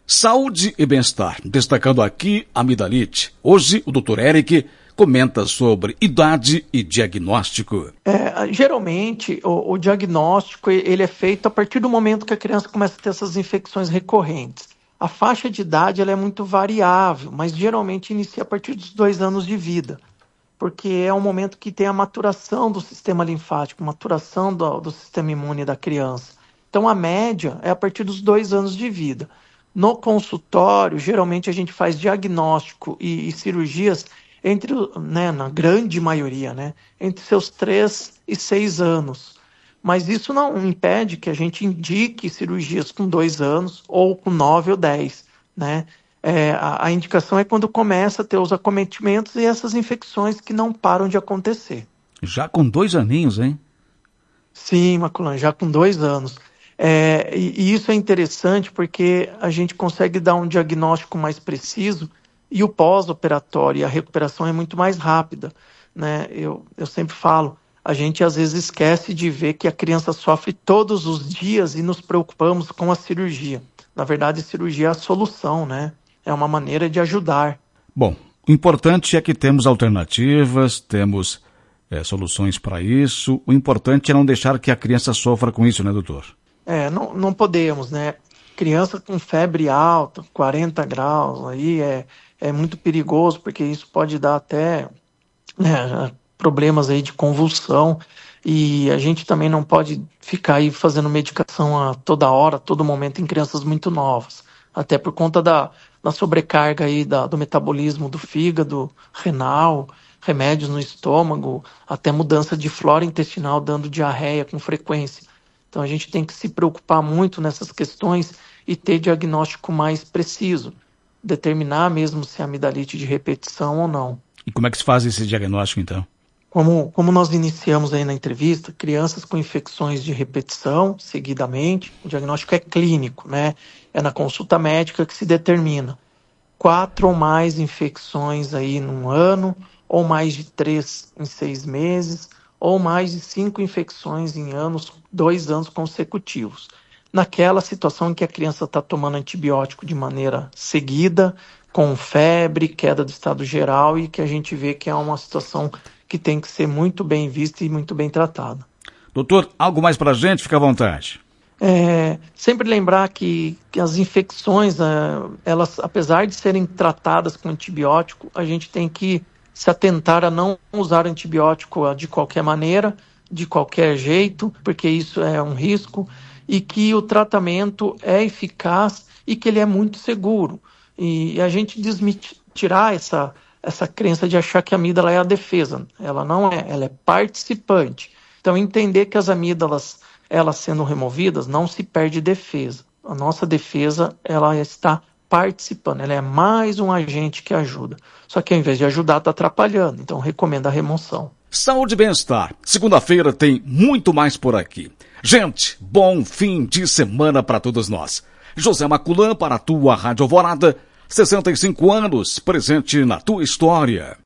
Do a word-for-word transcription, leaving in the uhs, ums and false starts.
Saúde e bem-estar, destacando aqui a amidalite. Hoje, o doutor Eric comenta sobre idade e diagnóstico. É, geralmente, o, o diagnóstico ele é feito a partir do momento que a criança começa a ter essas infecções recorrentes. A faixa de idade ela é muito variável, mas geralmente inicia a partir dos dois anos de vida, porque é um momento que tem a maturação do sistema linfático, maturação do, do sistema imune da criança. Então, a média é a partir dos dois anos de vida. No consultório, geralmente a gente faz diagnóstico e, e cirurgias entre, né, na grande maioria, né, entre seus três e seis anos. Mas isso não impede que a gente indique cirurgias com dois anos ou com nove ou dez, né? É, a, a indicação é quando começa a ter os acometimentos e essas infecções que não param de acontecer. Já com dois aninhos, hein? Sim, Maculan, já com dois anos. É, e, e isso é interessante porque a gente consegue dar um diagnóstico mais preciso e o pós-operatório e a recuperação é muito mais rápida, né? Eu, eu sempre falo, a gente às vezes esquece de ver que a criança sofre todos os dias e nos preocupamos com a cirurgia. Na verdade, a cirurgia é a solução, né? É uma maneira de ajudar. Bom, o importante é que temos alternativas, temos é, soluções para isso. O importante é não deixar que a criança sofra com isso, né, doutor? É, não, não podemos, né? Criança com febre alta, quarenta graus, aí é, é muito perigoso, porque isso pode dar até né, problemas aí de convulsão. E a gente também não pode ficar aí fazendo medicação a toda hora, a todo momento em crianças muito novas. Até por conta da, da sobrecarga aí da, do metabolismo do fígado, renal, remédios no estômago, até mudança de flora intestinal dando diarreia com frequência. Então a gente tem que se preocupar muito nessas questões e ter diagnóstico mais preciso, determinar mesmo se é amidalite de repetição ou não. E como é que se faz esse diagnóstico então? Como, como nós iniciamos aí na entrevista, crianças com infecções de repetição, seguidamente, o diagnóstico é clínico, né? É na consulta médica que se determina. Quatro ou mais infecções aí num ano, ou mais de três em seis meses, ou mais de cinco infecções em anos, dois anos consecutivos. Naquela situação em que a criança está tomando antibiótico de maneira seguida, com febre, queda do estado geral, e que a gente vê que é uma situação que tem que ser muito bem vista e muito bem tratada. Doutor, algo mais para a gente? Fica à vontade. É, sempre lembrar que, que as infecções, elas, apesar de serem tratadas com antibiótico, a gente tem que se atentar a não usar antibiótico de qualquer maneira, de qualquer jeito, porque isso é um risco, e que o tratamento é eficaz e que ele é muito seguro. E a gente desmitir, tirar essa, essa crença de achar que a amígdala é a defesa. Ela não é, ela é participante. Então, entender que as amígdalas, elas sendo removidas, não se perde defesa. A nossa defesa, ela está participando, ela é mais um agente que ajuda. Só que ao invés de ajudar, está atrapalhando. Então, recomendo a remoção. Saúde e bem-estar. Segunda-feira tem muito mais por aqui. Gente, bom fim de semana para todos nós. José Maculan para a tua Rádio Alvorada, sessenta e cinco anos, presente na tua história.